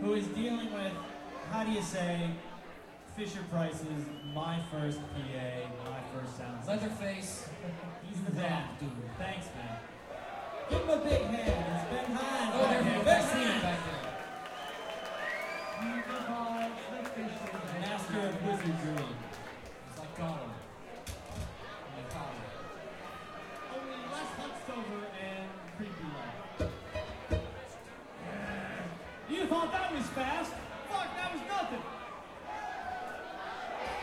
who is dealing with, how do you say, Fisher-Price's My First PA, My First Sound System. Leatherface. He's the man. Dude. Thanks, man. Give him a big hand. It's Ben Hines. Oh, there he is. I Ben see him Hines. back there. Master of wizardry. It's like Gollum. Like Gollum. Only less hunched over and creepy like. You thought that was fast? Fuck, that was nothing.